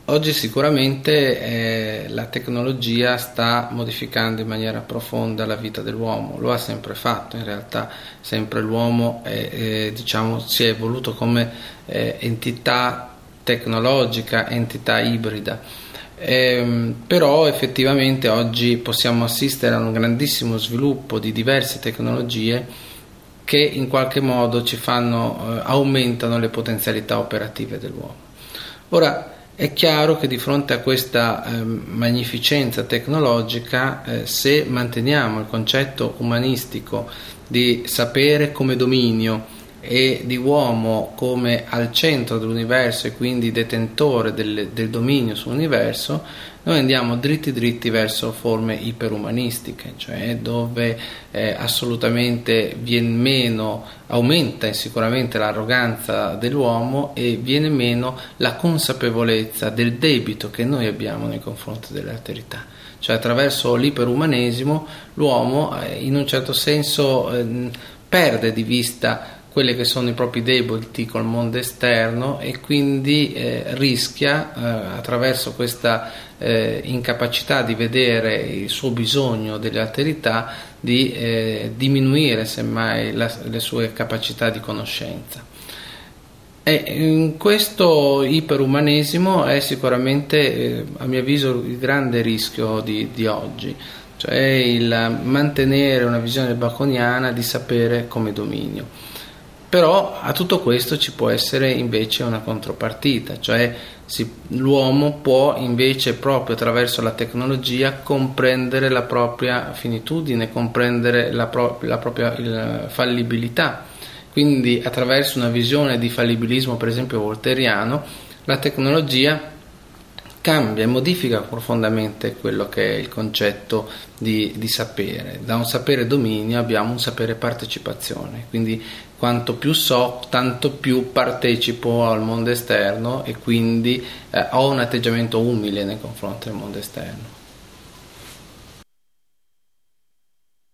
Oggi sicuramente la tecnologia sta modificando in maniera profonda la vita dell'uomo, lo ha sempre fatto in realtà, sempre l'uomo diciamo, si è evoluto come entità tecnologica, entità ibrida. Però effettivamente oggi possiamo assistere a un grandissimo sviluppo di diverse tecnologie che in qualche modo aumentano le potenzialità operative dell'uomo. Ora, è chiaro che di fronte a questa magnificenza tecnologica, se manteniamo il concetto umanistico di sapere come dominio e di uomo come al centro dell'universo e quindi detentore del dominio sull'universo, noi andiamo dritti verso forme iperumanistiche, cioè dove assolutamente aumenta sicuramente l'arroganza dell'uomo e viene meno la consapevolezza del debito che noi abbiamo nei confronti dell'alterità. Cioè attraverso l'iperumanesimo l'uomo in un certo senso perde di vista quelle che sono i propri debiti col mondo esterno e quindi rischia attraverso questa incapacità di vedere il suo bisogno delle alterità di diminuire semmai le sue capacità di conoscenza. E in questo iperumanesimo è sicuramente a mio avviso il grande rischio di oggi, cioè il mantenere una visione baconiana di sapere come dominio. Però a tutto questo ci può essere invece una contropartita, cioè l'uomo può invece proprio attraverso la tecnologia comprendere la propria finitudine, comprendere la propria fallibilità. Quindi attraverso una visione di fallibilismo per esempio voltairiano, la tecnologia cambia e modifica profondamente quello che è il concetto di sapere. Da un sapere dominio abbiamo un sapere partecipazione, quindi quanto più so, tanto più partecipo al mondo esterno e quindi ho un atteggiamento umile nei confronti del mondo esterno.